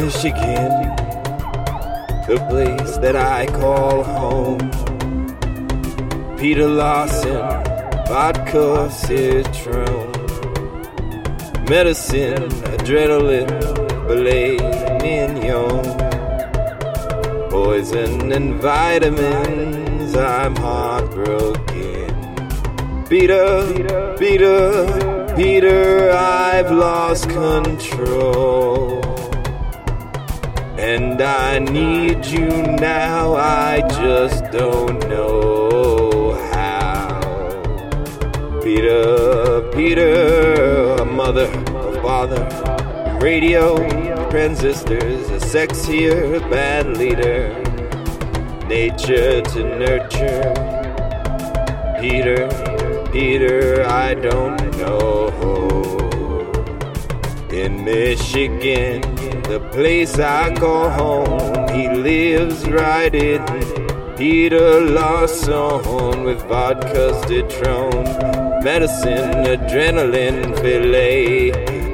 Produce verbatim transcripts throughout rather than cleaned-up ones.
Michigan, the place that I call home. Peter Lawson, vodka, citron, medicine, adrenaline, filet mignon, poison and vitamins, I'm heartbroken. Peter, Peter, Peter, I've lost control. And I need you now, I just don't know how. Peter, Peter, a mother, a father, radio, transistors, a sexier band leader, nature to nurture. Peter, Peter, I don't know. In Michigan, the place I call home, he lives right in Peter Lawson with vodka, citron, medicine, adrenaline, filet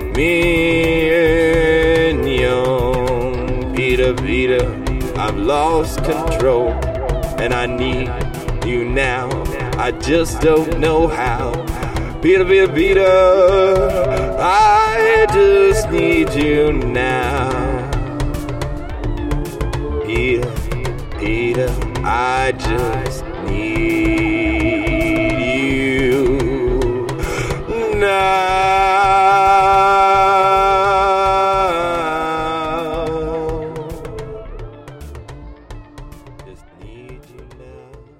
mignon. Peter, Peter, I've lost control, and I need you now, I just don't know how. Peter, Peter, Peter, I just need you now. Peter, Peter, I just need you now. Just need you now.